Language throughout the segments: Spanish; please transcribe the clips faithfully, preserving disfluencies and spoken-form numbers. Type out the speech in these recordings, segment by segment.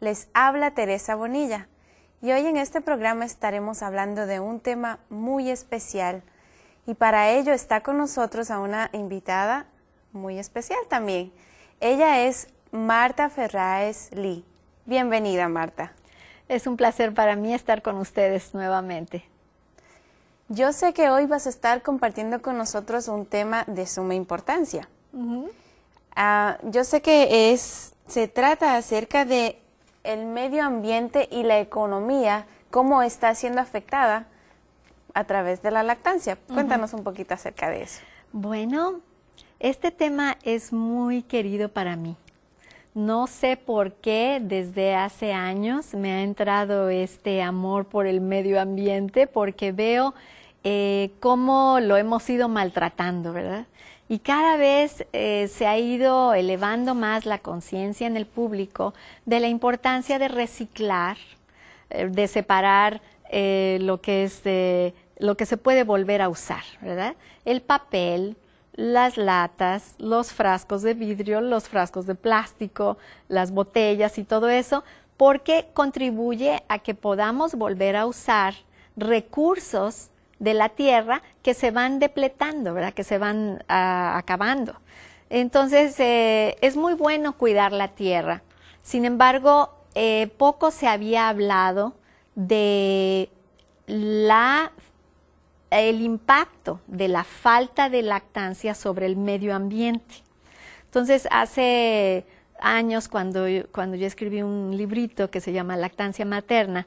Les habla Teresa Bonilla y hoy en este programa estaremos hablando de un tema muy especial y para ello está con nosotros a una invitada muy especial también. Ella es Marta Ferraez Lee. Bienvenida, Marta. Es un placer para mí estar con ustedes nuevamente. Yo sé que hoy vas a estar compartiendo con nosotros un tema de suma importancia. Uh-huh. uh, yo sé que es, se trata acerca de el medio ambiente y la economía, cómo está siendo afectada a través de la lactancia. Cuéntanos uh-huh. un poquito acerca de eso. Bueno, este tema es muy querido para mí. No sé por qué desde hace años me ha entrado este amor por el medio ambiente, porque veo eh, cómo lo hemos ido maltratando, ¿verdad? Y cada vez eh, se ha ido elevando más la conciencia en el público de la importancia de reciclar, eh, de separar eh, lo que es eh, lo que se puede volver a usar, ¿verdad? El papel, las latas, los frascos de vidrio, los frascos de plástico, las botellas y todo eso, porque contribuye a que podamos volver a usar recursos de la tierra que se van depletando, ¿verdad? Que se van uh, acabando. Entonces, eh, es muy bueno cuidar la tierra. Sin embargo, eh, poco se había hablado de la, el impacto de la falta de lactancia sobre el medio ambiente. Entonces, hace años, cuando, cuando yo escribí un librito que se llama Lactancia Materna,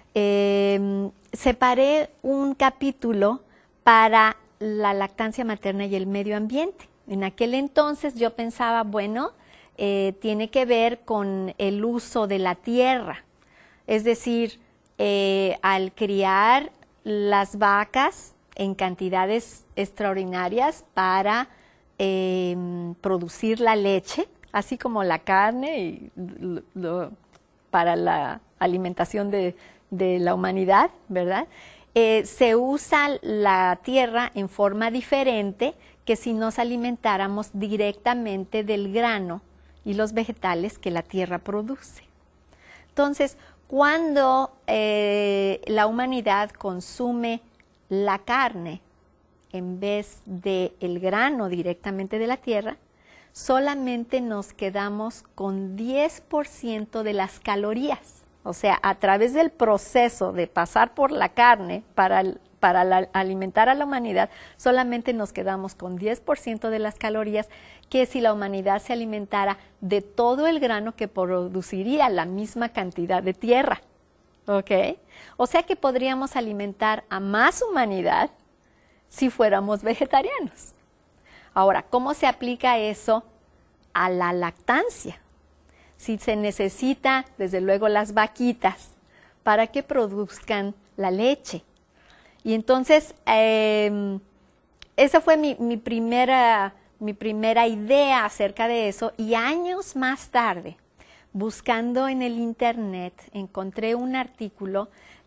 Eh, separé un capítulo para la lactancia materna y el medio ambiente. En aquel entonces yo pensaba, bueno, eh, tiene que ver con el uso de la tierra. Es decir, eh, al criar las vacas en cantidades extraordinarias para eh, producir la leche, así como la carne y lo, lo, para la alimentación de de la humanidad, ¿verdad? Eh, se usa la tierra en forma diferente que si nos alimentáramos directamente del grano y los vegetales que la tierra produce. Entonces, cuando eh, la humanidad consume la carne en vez del grano directamente de la tierra, solamente nos quedamos con diez por ciento de las calorías. O sea, a través del proceso de pasar por la carne para, para la, alimentar a la humanidad, solamente nos quedamos con diez por ciento de las calorías que si la humanidad se alimentara de todo el grano que produciría la misma cantidad de tierra. ¿Ok? O sea que podríamos alimentar a más humanidad si fuéramos vegetarianos. Ahora, ¿cómo se aplica eso a la lactancia? Si se necesita, desde luego, las vaquitas para que produzcan la leche. Y entonces, eh, esa fue mi, mi, primera, mi primera idea acerca de eso. Y años más tarde, buscando en el internet, encontré un artículo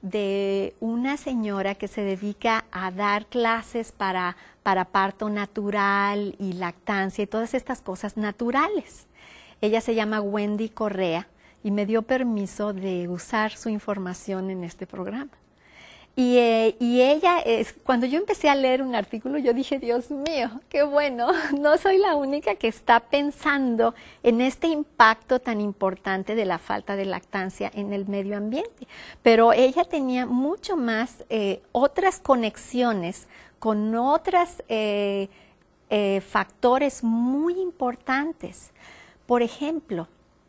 de una señora que se dedica a dar clases para, para parto natural y lactancia y todas estas cosas naturales. Ella se llama Wendy Correa y me dio permiso de usar su información en este programa. Y, eh, y ella, es, cuando yo empecé a leer un artículo, yo dije, Dios mío, qué bueno, no soy la única que está pensando en este impacto tan importante de la falta de lactancia en el medio ambiente. Pero ella tenía mucho más eh, otras conexiones con otros eh, eh, factores muy importantes. Por ejemplo,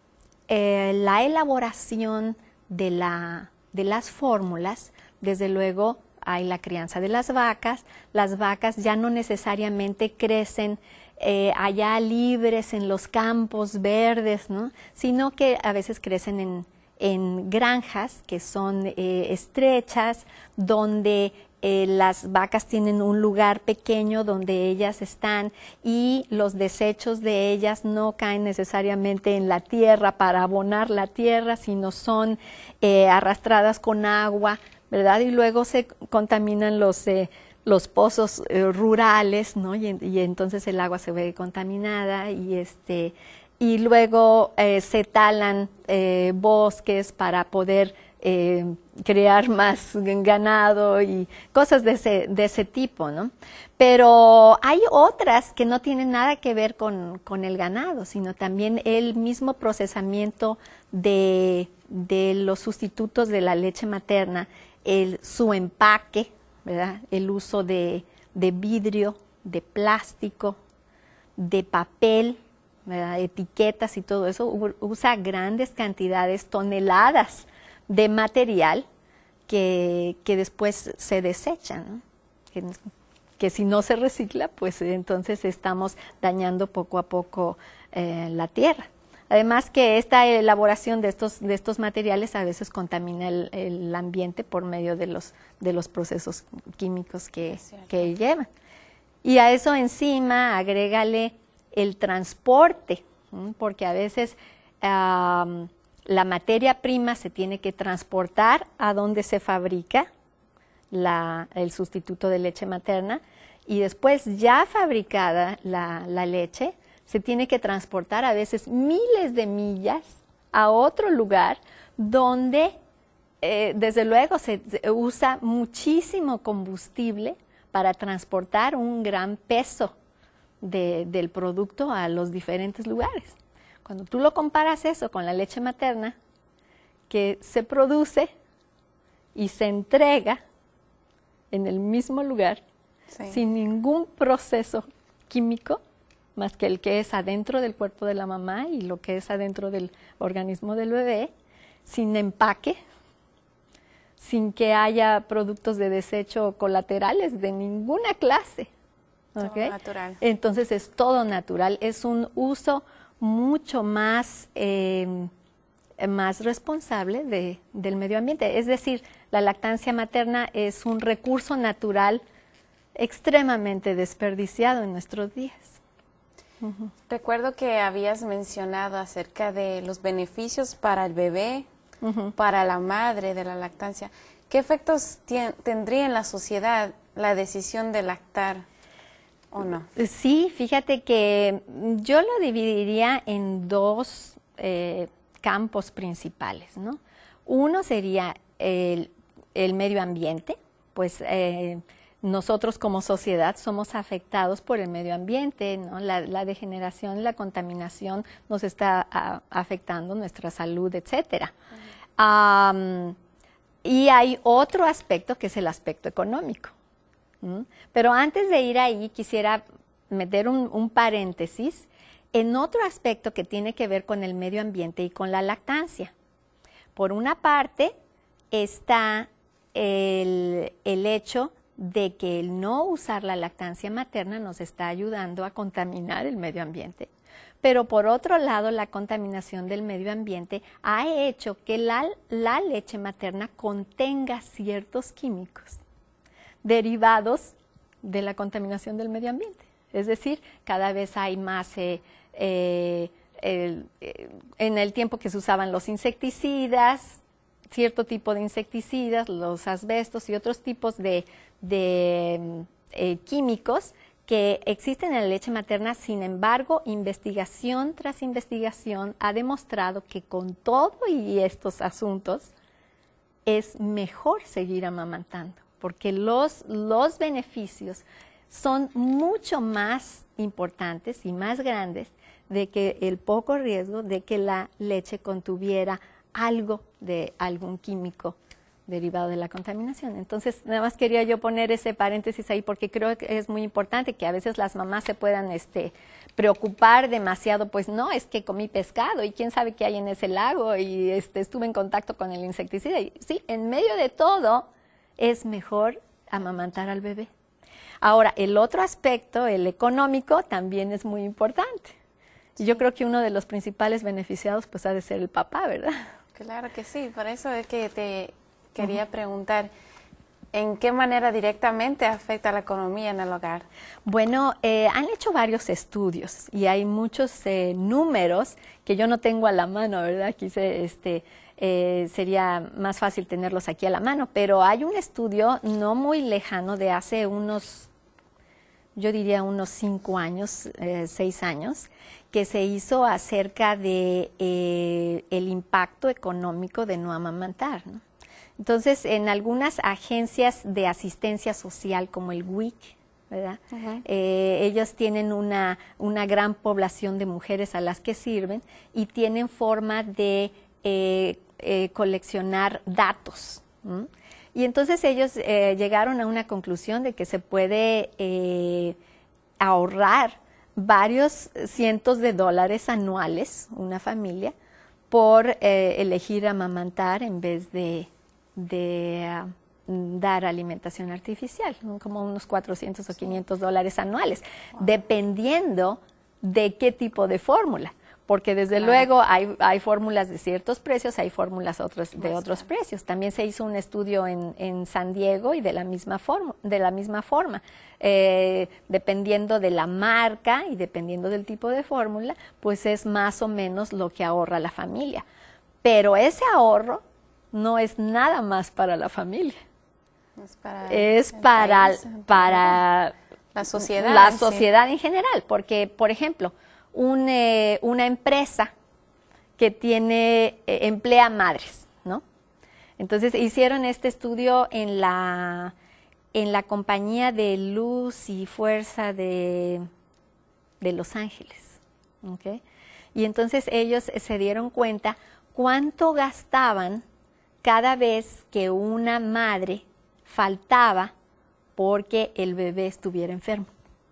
eh, la elaboración de, la, de las fórmulas, desde luego hay la crianza de las vacas. Las vacas ya no necesariamente crecen eh, allá libres en los campos verdes, ¿no? Sino que a veces crecen en, en granjas que son eh, estrechas, donde Eh, las vacas tienen un lugar pequeño donde ellas están y los desechos de ellas no caen necesariamente en la tierra para abonar la tierra, sino son eh, arrastradas con agua, ¿verdad? Y luego se contaminan los, eh, los pozos eh, rurales, ¿no? Y, y entonces el agua se ve contaminada y este y luego eh, se talan eh, bosques para poder eh, crear más ganado y cosas de ese, de ese tipo, ¿no? Pero hay otras que no tienen nada que ver con, con el ganado, sino también el mismo procesamiento de, de los sustitutos de la leche materna, el, su empaque, ¿verdad? El uso de, de vidrio, de plástico, de papel, ¿verdad? Etiquetas y todo eso, usa grandes cantidades, toneladas de material que, que después se desechan, ¿no? Que, que si no se recicla, pues entonces estamos dañando poco a poco eh, la tierra. Además que esta elaboración de estos, de estos materiales a veces contamina el, el ambiente por medio de los, de los procesos químicos que, que llevan. Y a eso encima agrégale el transporte, ¿sí? Porque a veces um, la materia prima se tiene que transportar a donde se fabrica la, el sustituto de leche materna y después ya fabricada la, la leche se tiene que transportar a veces miles de millas a otro lugar donde eh, desde luego se, se usa muchísimo combustible para transportar un gran peso de, del producto a los diferentes lugares. Cuando tú lo comparas eso con la leche materna, que se produce y se entrega en el mismo lugar, sí, sin ningún proceso químico, más que el que es adentro del cuerpo de la mamá y lo que es adentro del organismo del bebé, sin empaque, sin que haya productos de desecho colaterales de ninguna clase. Todo ¿Okay? natural. Entonces es todo natural, es un uso mucho más, eh, más responsable de, del medio ambiente. Es decir, la lactancia materna es un recurso natural extremadamente desperdiciado en nuestros días. Uh-huh. Recuerdo que habías mencionado acerca de los beneficios para el bebé, uh-huh, para la madre de la lactancia. ¿Qué efectos tendría en la sociedad la decisión de lactar o no? Sí, fíjate que yo lo dividiría en dos eh, campos principales, ¿no? Uno sería el, el medio ambiente, pues eh, nosotros como sociedad somos afectados por el medio ambiente, ¿no? La, la degeneración, la contaminación nos está a, afectando nuestra salud, etcétera. Uh-huh. Um, y hay otro aspecto que es el aspecto económico. ¿Mm? Pero antes de ir ahí quisiera meter un, un paréntesis en otro aspecto que tiene que ver con el medio ambiente y con la lactancia. Por una parte está el, el hecho de que el no usar la lactancia materna nos está ayudando a contaminar el medio ambiente. Pero por otro lado, la contaminación del medio ambiente ha hecho que la, la leche materna contenga ciertos químicos derivados de la contaminación del medio ambiente. Es decir, cada vez hay más, eh, eh, el, eh, en el tiempo que se usaban los insecticidas, cierto tipo de insecticidas, los asbestos y otros tipos de, de eh, químicos que existen en la leche materna. Sin embargo, investigación tras investigación ha demostrado que con todo y estos asuntos es mejor seguir amamantando, porque los, los beneficios son mucho más importantes y más grandes de que el poco riesgo de que la leche contuviera algo de algún químico derivado de la contaminación. Entonces, nada más quería yo poner ese paréntesis ahí porque creo que es muy importante que a veces las mamás se puedan este, preocupar demasiado, pues no, es que comí pescado y quién sabe qué hay en ese lago y este, estuve en contacto con el insecticida. Y sí, en medio de todo es mejor amamantar al bebé. Ahora, el otro aspecto, el económico, también es muy importante. Sí. Yo creo que uno de los principales beneficiados pues ha de ser el papá, ¿verdad? Claro que sí, por eso es que te quería uh-huh. preguntar, ¿en qué manera directamente afecta la economía en el hogar? Bueno, eh, han hecho varios estudios y hay muchos eh, números que yo no tengo a la mano, ¿verdad? Quise, este, eh, sería más fácil tenerlos aquí a la mano, pero hay un estudio no muy lejano de hace unos, yo diría unos cinco años, eh, seis años, que se hizo acerca de eh, el impacto económico de no amamantar, ¿no? Entonces, en algunas agencias de asistencia social como el W I C, ¿verdad? Uh-huh. eh, ellos tienen una, una gran población de mujeres a las que sirven y tienen forma de eh, eh, coleccionar datos, ¿no? Y entonces ellos eh, llegaron a una conclusión de que se puede eh, ahorrar varios cientos de dólares anuales, una familia, por eh, elegir amamantar en vez de, de uh, dar alimentación artificial, ¿no? Como unos cuatrocientos o quinientos dólares anuales, wow. Dependiendo de qué tipo de fórmula. Porque desde claro. luego hay, hay fórmulas de ciertos precios, hay fórmulas otros, de Más otros claro. precios. También se hizo un estudio en, en San Diego y de la misma forma, de la misma forma. Eh, dependiendo de la marca y dependiendo del tipo de fórmula, pues es más o menos lo que ahorra la familia. Pero ese ahorro no es nada más para la familia. Es para, es para, país, para la sociedad. La sociedad sí. en general. Porque, por ejemplo, Un, eh, una empresa que tiene, eh, emplea madres, ¿no? Entonces hicieron este estudio en la, en la compañía de luz y fuerza de, de Los Ángeles, ¿ok? Y entonces ellos se dieron cuenta cuánto gastaban cada vez que una madre faltaba porque el bebé estuviera enfermo.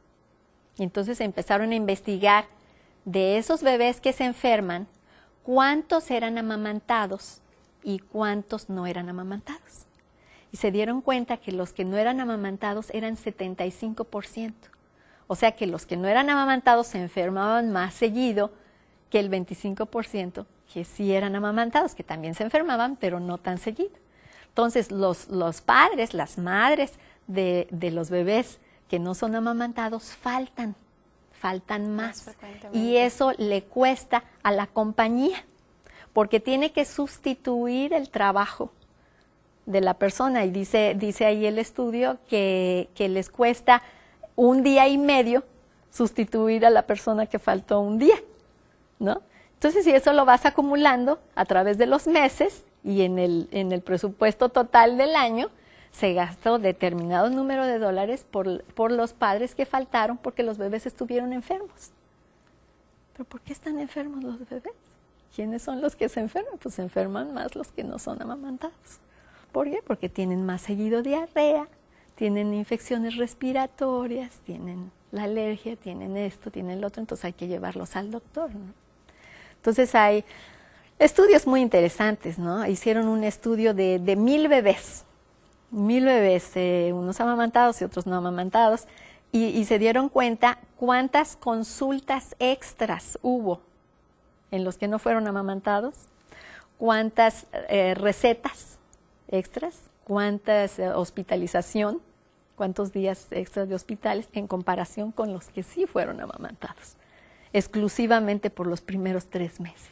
Y entonces empezaron a investigar de esos bebés que se enferman, cuántos eran amamantados y cuántos no eran amamantados. Y se dieron cuenta que los que no eran amamantados eran setenta y cinco por ciento. O sea que los que no eran amamantados se enfermaban más seguido que el veinticinco por ciento que sí eran amamantados, que también se enfermaban, pero no tan seguido. Entonces los, los padres, las madres de, de los bebés que no son amamantados faltan. faltan más, más y eso le cuesta a la compañía porque tiene que sustituir el trabajo de la persona y dice, dice ahí el estudio que, que les cuesta un día y medio sustituir a la persona que faltó un día, ¿no? Entonces si eso lo vas acumulando a través de los meses y en el, en el presupuesto total del año, se gastó determinado número de dólares por, por los padres que faltaron porque los bebés estuvieron enfermos. ¿Pero por qué están enfermos los bebés? ¿Quiénes son los que se enferman? Pues se enferman más los que no son amamantados. ¿Por qué? Porque tienen más seguido diarrea, tienen infecciones respiratorias, tienen la alergia, tienen esto, tienen lo otro, entonces hay que llevarlos al doctor, ¿no? Entonces hay estudios muy interesantes, ¿no? Hicieron un estudio de, de mil bebés, mil bebés, eh, unos amamantados y otros no amamantados, y, y se dieron cuenta cuántas consultas extras hubo en los que no fueron amamantados, cuántas eh, recetas extras, cuántas eh, hospitalización, cuántos días extras de hospitales en comparación con los que sí fueron amamantados, exclusivamente por los primeros tres meses.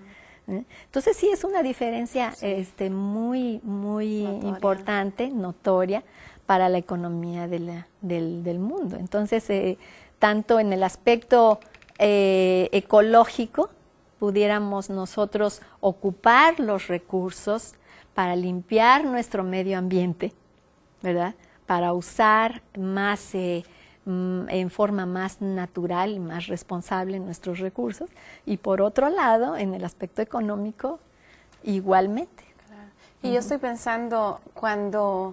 Entonces sí es una diferencia sí. este, muy, muy notoria. importante, notoria para la economía de la, del, del mundo. Entonces, eh, tanto en el aspecto eh, ecológico, pudiéramos nosotros ocupar los recursos para limpiar nuestro medio ambiente, ¿verdad? Para usar más eh, en forma más natural y más responsable nuestros recursos, y por otro lado, en el aspecto económico, igualmente. Claro. Y uh-huh. yo estoy pensando, cuando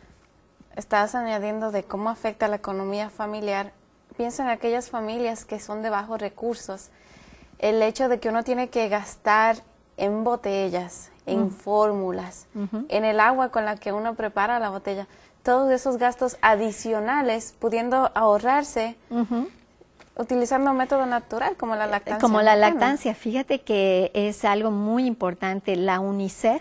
estás añadiendo de cómo afecta la economía familiar, pienso en aquellas familias que son de bajos recursos, el hecho de que uno tiene que gastar en botellas, en uh-huh. fórmulas, uh-huh. en el agua con la que uno prepara la botella, todos esos gastos adicionales, pudiendo ahorrarse, uh-huh. utilizando un método natural como la lactancia. Como la lactancia, fíjate que es algo muy importante. La UNICEF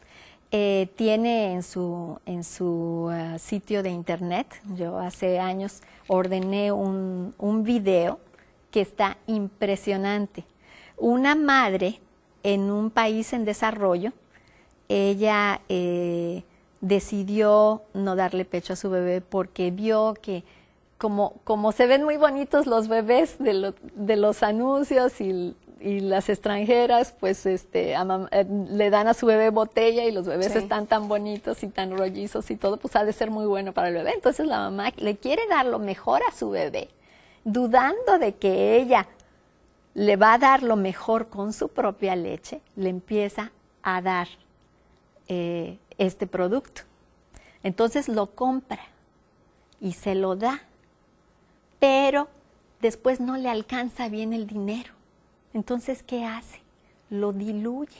eh, tiene en su, en su uh, sitio de internet, yo hace años ordené un, un video que está impresionante. Una madre en un país en desarrollo, ella Eh, decidió no darle pecho a su bebé porque vio que como, como se ven muy bonitos los bebés de, lo, de los anuncios y, y las extranjeras, pues este, a mam- eh, le dan a su bebé botella y los bebés Sí. están tan bonitos y tan rollizos y todo, pues ha de ser muy bueno para el bebé. Entonces la mamá le quiere dar lo mejor a su bebé, dudando de que ella le va a dar lo mejor con su propia leche, le empieza a dar eh, este producto. Entonces lo compra y se lo da, pero después no le alcanza bien el dinero. Entonces, ¿qué hace? Lo diluye.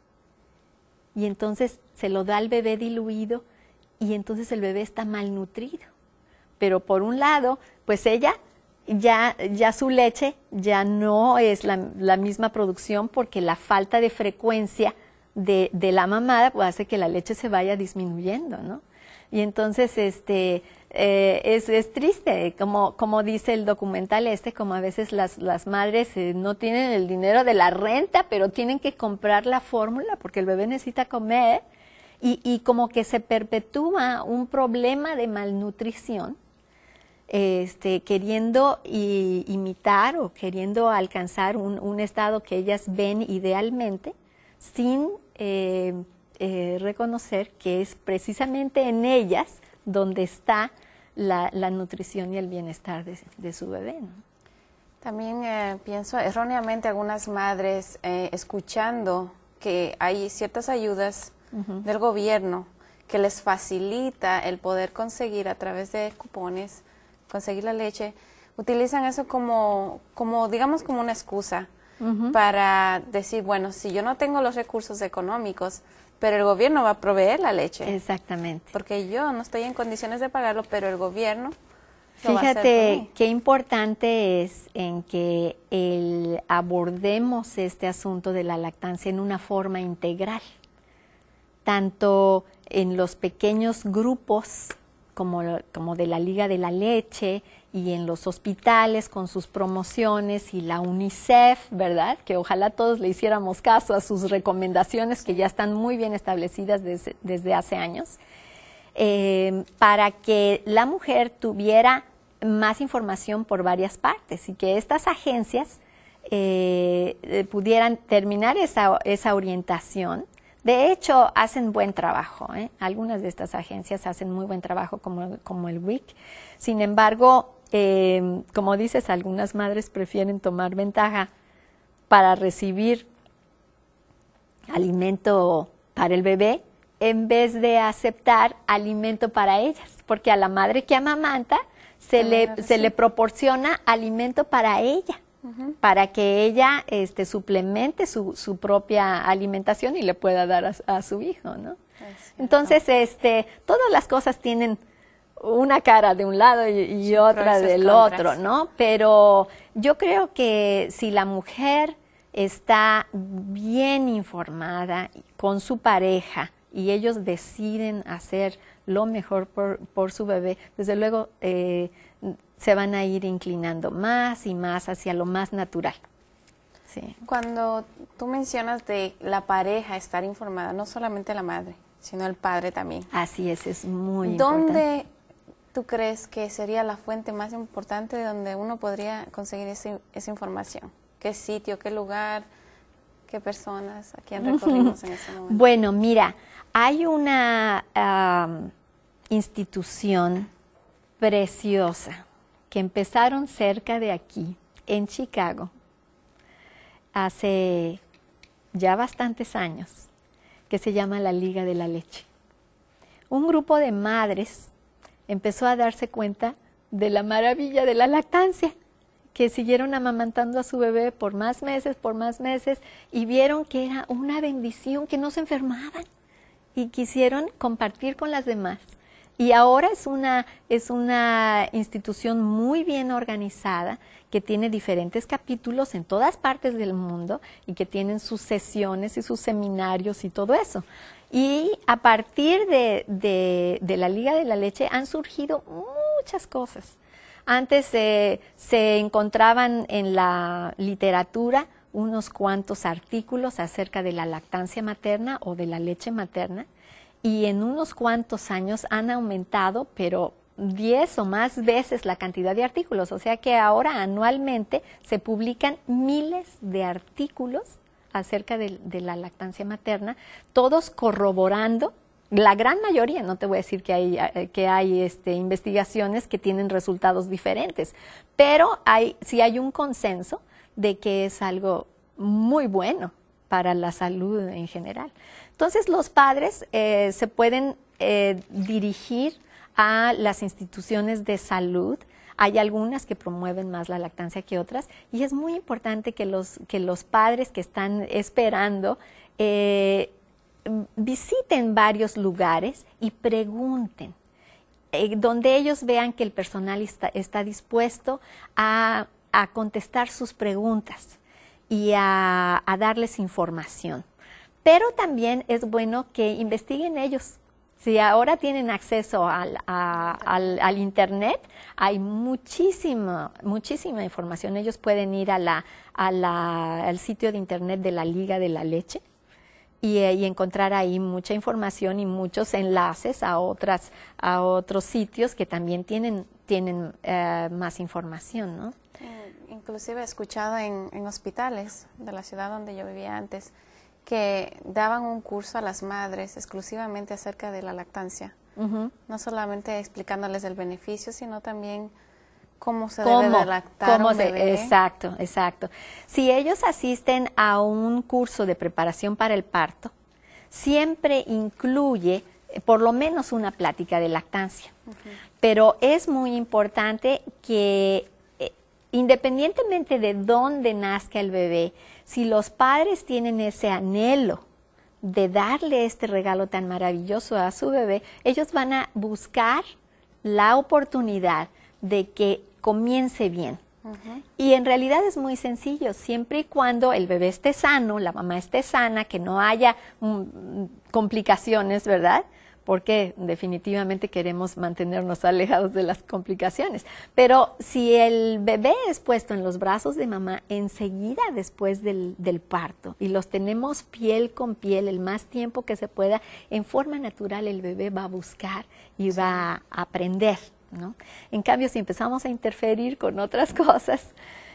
Y entonces se lo da al bebé diluido y entonces el bebé está malnutrido. Pero por un lado, pues ella ya, ya su leche ya no es la, la misma producción porque la falta de frecuencia de, de la mamada pues hace que la leche se vaya disminuyendo, ¿no? Y entonces este, eh, es, es triste, como, como dice el documental este, como a veces las, las madres eh, no tienen el dinero de la renta, pero tienen que comprar la fórmula porque el bebé necesita comer y, y como que se perpetúa un problema de malnutrición, este, queriendo i, imitar o queriendo alcanzar un, un estado que ellas ven idealmente sin eh, eh, reconocer que es precisamente en ellas donde está la, la nutrición y el bienestar de, de su bebé, ¿no? También eh, pienso erróneamente algunas madres eh, escuchando que hay ciertas ayudas uh-huh. del gobierno que les facilita el poder conseguir a través de cupones, conseguir la leche, utilizan eso como, como digamos, como una excusa uh-huh. para decir, bueno, si yo no tengo los recursos económicos, pero el gobierno va a proveer la leche. Exactamente. Porque yo no estoy en condiciones de pagarlo, pero el gobierno lo va a hacer por Fíjate mí. qué importante es en que el, abordemos este asunto de la lactancia en una forma integral, tanto en los pequeños grupos como, como de la Liga de la Leche y en los hospitales con sus promociones y la UNICEF, ¿verdad? Que ojalá todos le hiciéramos caso a sus recomendaciones que ya están muy bien establecidas desde, desde hace años, eh, para que la mujer tuviera más información por varias partes y que estas agencias eh, pudieran terminar esa, esa orientación. De hecho, hacen buen trabajo, ¿eh? Algunas de estas agencias hacen muy buen trabajo, como, como el W I C. Sin embargo, eh, como dices, algunas madres prefieren tomar ventaja para recibir alimento para el bebé en vez de aceptar alimento para ellas, porque a la madre que amamanta se, le, se le proporciona alimento para ella. Uh-huh. Para que ella este, suplemente su, su propia alimentación y le pueda dar a, a su hijo, ¿no? Entonces, este, todas las cosas tienen una cara de un lado y, y sí, otra del contras. Otro, ¿no? Pero yo creo que si la mujer está bien informada con su pareja y ellos deciden hacer lo mejor por, por su bebé, desde luego eh, se van a ir inclinando más y más hacia lo más natural. Sí. Cuando tú mencionas de la pareja estar informada, no solamente la madre, sino el padre también. Así es, es muy ¿Dónde importante. tú crees que sería la fuente más importante de donde uno podría conseguir ese, esa información? ¿Qué sitio, qué lugar, qué personas, a quién recorrimos en ese momento? Bueno, mira, hay una um, institución preciosa que empezaron cerca de aquí, en Chicago, hace ya bastantes años, que se llama la Liga de la Leche. Un grupo de madres empezó a darse cuenta de la maravilla de la lactancia, que siguieron amamantando a su bebé por más meses, por más meses, y vieron que era una bendición, que no se enfermaban, y quisieron compartir con las demás. Y ahora es una, es una institución muy bien organizada que tiene diferentes capítulos en todas partes del mundo y que tienen sus sesiones y sus seminarios y todo eso. Y a partir de, de, de la Liga de la Leche han surgido muchas cosas. Antes eh, se encontraban en la literatura unos cuantos artículos acerca de la lactancia materna o de la leche materna, y en unos cuantos años han aumentado, pero diez o más veces la cantidad de artículos, o sea que ahora anualmente se publican miles de artículos acerca de, de la lactancia materna, todos corroborando, la gran mayoría, no te voy a decir que hay, que hay este, investigaciones que tienen resultados diferentes, pero hay, sí hay un consenso de que es algo muy bueno para la salud en general. Entonces los padres eh, se pueden eh, dirigir a las instituciones de salud. Hay algunas que promueven más la lactancia que otras y es muy importante que los, que los padres que están esperando eh, visiten varios lugares y pregunten, eh, donde ellos vean que el personal está, está dispuesto a, a contestar sus preguntas y a, a darles información. Pero también es bueno que investiguen ellos. Si ahora tienen acceso al, a, al, al Internet, hay muchísima, muchísima información. Ellos pueden ir a la, a la, al sitio de Internet de la Liga de la Leche y, y encontrar ahí mucha información y muchos enlaces a, otras, a otros sitios que también tienen, tienen eh, más información, ¿no? Inclusive he escuchado en, en hospitales de la ciudad donde yo vivía antes, que daban un curso a las madres exclusivamente acerca de la lactancia. Uh-huh. No solamente explicándoles el beneficio, sino también cómo se ¿Cómo? debe de lactar ¿Cómo un se, bebé. Exacto, exacto. Si ellos asisten a un curso de preparación para el parto, siempre incluye por lo menos una plática de lactancia. Uh-huh. Pero es muy importante que independientemente de dónde nazca el bebé, si los padres tienen ese anhelo de darle este regalo tan maravilloso a su bebé, ellos van a buscar la oportunidad de que comience bien. Uh-huh. Y en realidad es muy sencillo, siempre y cuando el bebé esté sano, la mamá esté sana, que no haya mm, complicaciones, ¿verdad? Porque definitivamente queremos mantenernos alejados de las complicaciones. Pero si el bebé es puesto en los brazos de mamá enseguida después del, del parto y los tenemos piel con piel el más tiempo que se pueda, en forma natural el bebé va a buscar y sí. va a aprender, ¿no? En cambio, si empezamos a interferir con otras cosas,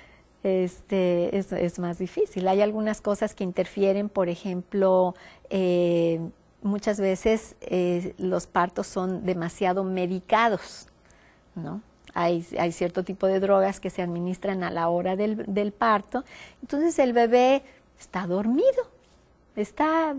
este, es, es más difícil. Hay algunas cosas que interfieren, por ejemplo, eh, muchas veces eh, los partos son demasiado medicados, ¿no? Hay, hay cierto tipo de drogas que se administran a la hora del, del parto, entonces el bebé está dormido, está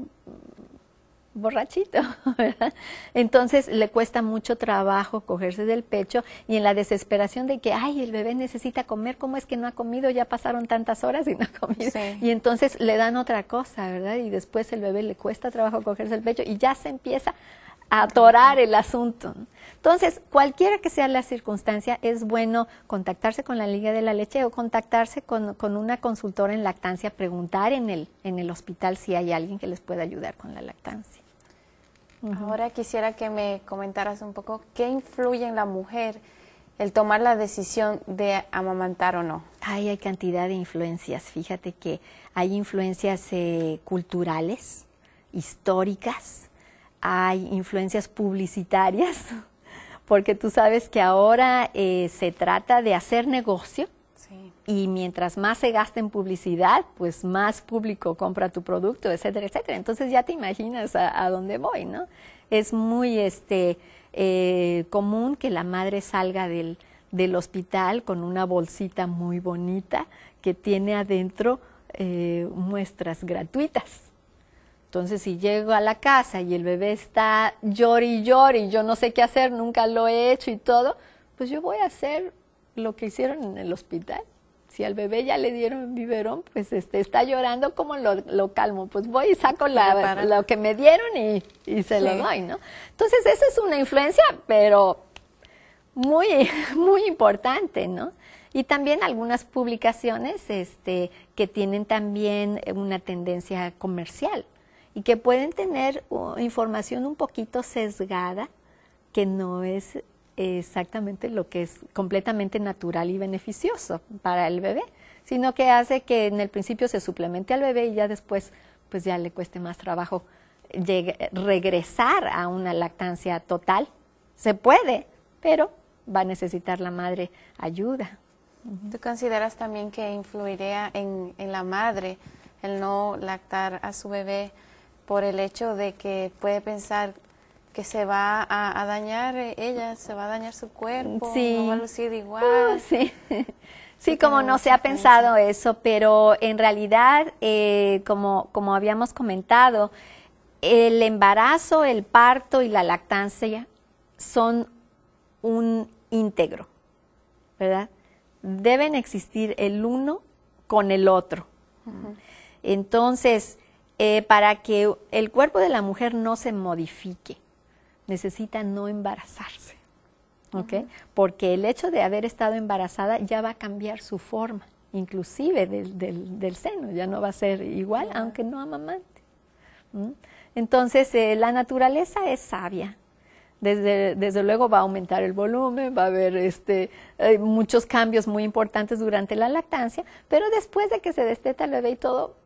borrachito, ¿verdad? Entonces le cuesta mucho trabajo cogerse del pecho y en la desesperación de que, ay, el bebé necesita comer, ¿cómo es que no ha comido? Ya pasaron tantas horas y no ha comido. Sí. Y entonces le dan otra cosa, ¿verdad? Y después el bebé le cuesta trabajo cogerse el pecho y ya se empieza a atorar el asunto. Entonces, cualquiera que sea la circunstancia, es bueno contactarse con la Liga de la Leche o contactarse con, con una consultora en lactancia, preguntar en el, en el hospital si hay alguien que les pueda ayudar con la lactancia. Ahora quisiera que me comentaras un poco qué influye en la mujer el tomar la decisión de amamantar o no. Ay, hay cantidad de influencias. Fíjate que hay influencias eh, culturales, históricas, hay influencias publicitarias, porque tú sabes que ahora eh, se trata de hacer negocio. Sí. Y mientras más se gasta en publicidad, pues más público compra tu producto, etcétera, etcétera. Entonces ya te imaginas a, a dónde voy, ¿no? Es muy este, eh, común que la madre salga del, del hospital con una bolsita muy bonita que tiene adentro eh, muestras gratuitas. Entonces, si llego a la casa y el bebé está llori y llori, yo no sé qué hacer, nunca lo he hecho y todo, pues yo voy a hacer lo que hicieron en el hospital. Si al bebé ya le dieron biberón, pues este, está llorando, ¿cómo lo, lo calmo? Pues voy y saco la, lo que me dieron y, y se sí. lo doy, ¿no? Entonces, esa es una influencia, pero muy, muy importante, ¿no? Y también algunas publicaciones este, que tienen también una tendencia comercial y que pueden tener uh, información un poquito sesgada, que no es exactamente lo que es completamente natural y beneficioso para el bebé, sino que hace que en el principio se suplemente al bebé y ya después pues ya le cueste más trabajo llegue, regresar a una lactancia total. Se puede, pero va a necesitar la madre ayuda. ¿Tú consideras también que influiría en, en la madre el no lactar a su bebé por el hecho de que puede pensar que se va a, a dañar ella, se va a dañar su cuerpo, sí. no va a lucir igual? Uh, sí, sí, como no se ha pensado eso, pero en realidad, eh, como, como habíamos comentado, el embarazo, el parto y la lactancia son un íntegro, ¿verdad? Deben existir el uno con el otro. Uh-huh. Entonces, eh, para que el cuerpo de la mujer no se modifique, necesita no embarazarse, ¿ok? Uh-huh. Porque el hecho de haber estado embarazada ya va a cambiar su forma, inclusive del, del, del seno, ya no va a ser igual, uh-huh. aunque no amamante. ¿Mm? Entonces, eh, la naturaleza es sabia. Desde, desde luego va a aumentar el volumen, va a haber este, eh, muchos cambios muy importantes durante la lactancia, pero después de que se desteta el bebé y todo,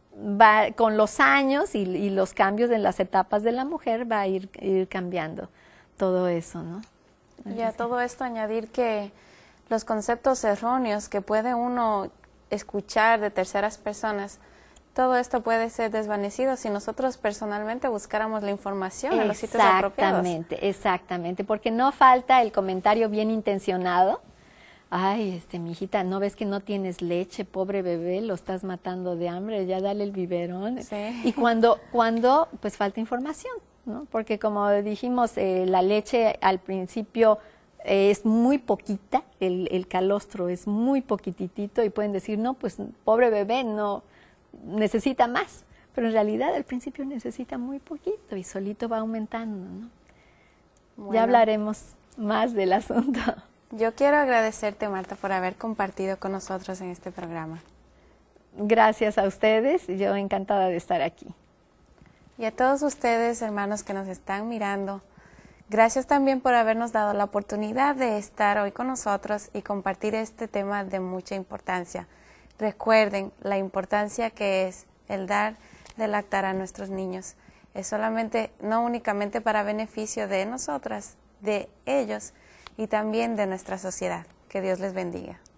va, con los años y, y los cambios en las etapas de la mujer va a ir, ir cambiando todo eso, ¿no? Y a todo esto añadir que los conceptos erróneos que puede uno escuchar de terceras personas, todo esto puede ser desvanecido si nosotros personalmente buscáramos la información en los sitios apropiados. Exactamente, exactamente, porque no falta el comentario bien intencionado. Ay, este, mijita, ¿no ves que no tienes leche? Pobre bebé, lo estás matando de hambre, ya dale el biberón. Sí. Y cuando, cuando, pues falta información, ¿no? Porque como dijimos, eh, la leche al principio eh, es muy poquita, el, el calostro es muy poquititito y pueden decir, no, pues pobre bebé, no necesita más, pero en realidad al principio necesita muy poquito y solito va aumentando, ¿no? Bueno, ya hablaremos más del asunto. Yo quiero agradecerte, Marta, por haber compartido con nosotros en este programa. Gracias a ustedes, yo encantada de estar aquí. Y a todos ustedes, hermanos que nos están mirando, gracias también por habernos dado la oportunidad de estar hoy con nosotros y compartir este tema de mucha importancia. Recuerden la importancia que es el dar de lactar a nuestros niños. Es solamente, no únicamente para beneficio de nosotras, de ellos y también de nuestra sociedad. Que Dios les bendiga.